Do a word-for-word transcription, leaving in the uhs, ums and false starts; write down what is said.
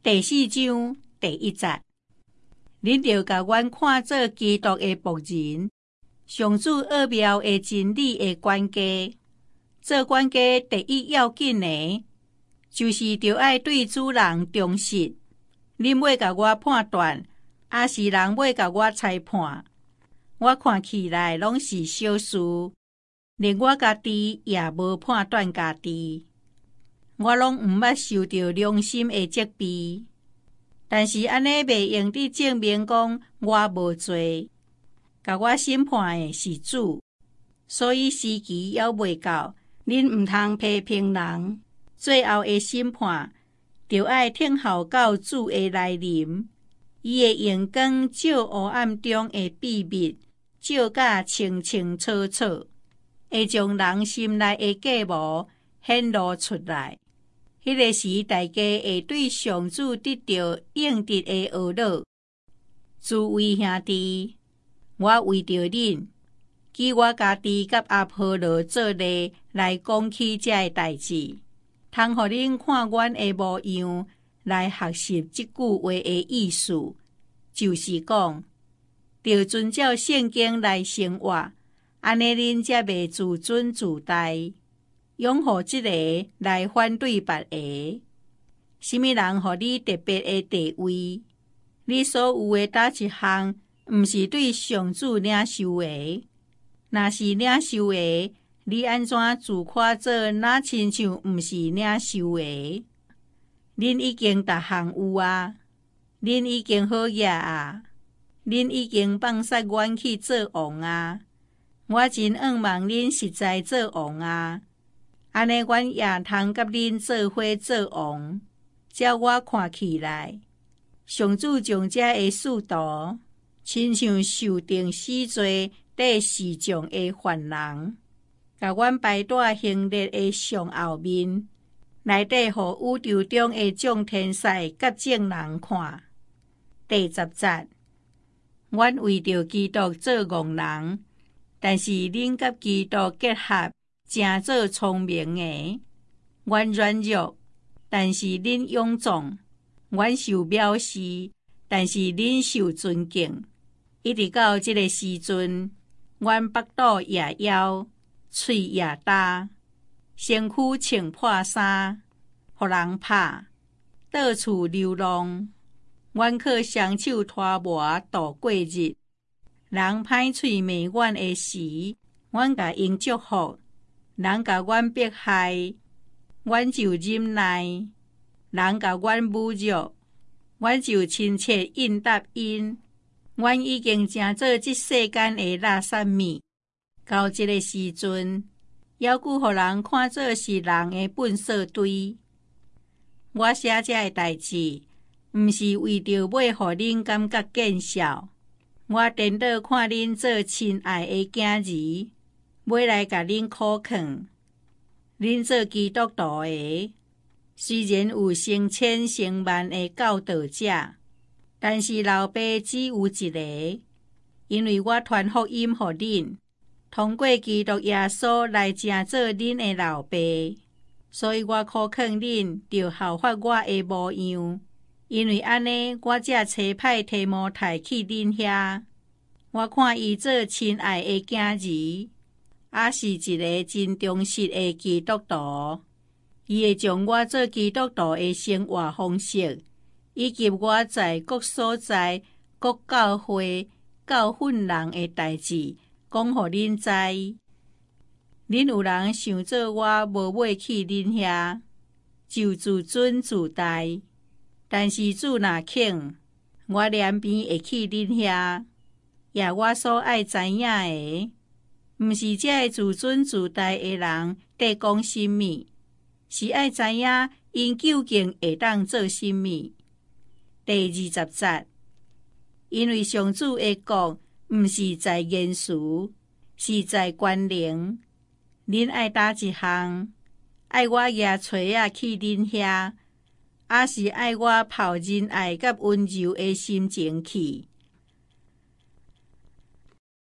第四章第一节，恁着甲阮看做基督的仆人，上主奥妙的真理的管家。做管家第一要紧的，就是着爱对主人忠实。恁要甲我判断，还是人要甲我裁判，我看起来拢是小事，连我家己也无判断家己。我拢毋捌受到良心的责备，但是安尼袂用得证明讲我无罪。甲我审判的是主，所以时期还未到，恁毋通批评人。最后的审判，就爱听候到主的来临。伊的阳光照黑暗中的秘密，照甲清清楚楚，会将人心内的计谋显露出来。迄个时，大家会对上主得到应得的懊恼。诸位兄弟，我为着恁，记我家己甲阿波罗做例来讲起这个代志，通互恁看阮的模样来学习这句话的意思，就是讲，着遵照圣经来生活，安尼恁才袂自尊自大。拥护一个来反对别个，什么人互你特别的地位？你所有的哪一项，毋是对上主领受的？若是领受的，你安怎自夸做哪亲像毋是领受的？恁已經逐項有啊，恁已經好野啊，恁已經放殺阮去做王啊！我真仰望恁實在做王啊！安尼，阮也通甲恁做伙做王。照我看起来，上主将这个使徒，亲像受定死罪第四种的犯人，甲阮摆在行列的上后面，内底互宇宙中的众天使甲众人看。第十節，阮为着基督做戇人，但是恁甲基督结合，正做聪明的。阮软弱，但是恁勇壮；阮受藐视，但是恁受尊敬。一直到这个时阵，阮腹肚也枵，喙也焦，身躯穿破衫，互人拍，到处流浪。阮靠双手拖磨度过日，人歹喙骂阮的时，阮甲因祝福。人甲阮迫害，阮就忍耐；人甲阮侮辱，阮就亲切应答因。阮已经成做这世间的垃圾物，到这个时阵，还佫互人看做是人的粪扫堆。我写这个代志，毋是为着要互恁感觉见笑，我颠倒看恁做亲爱的囝儿。要来甲恁苦劝，恁做基督徒的，虽然有成千成万的教导者，但是老爸只有一个。因为我传福音互恁，通过基督耶稣来成做恁的老爸，所以我苦劝恁着效法我的模样。因为安尼，我才差派提摩太去恁遐。我看伊做亲爱的囝儿。也是一个真忠实的基督徒，伊会将我做基督徒的生活方式，以及我在各所在、各教会、教训人的代志，讲互恁知。恁有人想做我无买去恁遐，就自尊自大。但是主若肯，我连边会去恁遐，也我所爱知影的。毋是这个自尊自大的人在讲什么，是爱知影因究竟会当做什么。第二十節，因为上主的國毋是在言辭，是在權能。恁愛叨一項，愛我野炊仔去恁遐，還是愛我抱仁愛甲溫柔的心情去？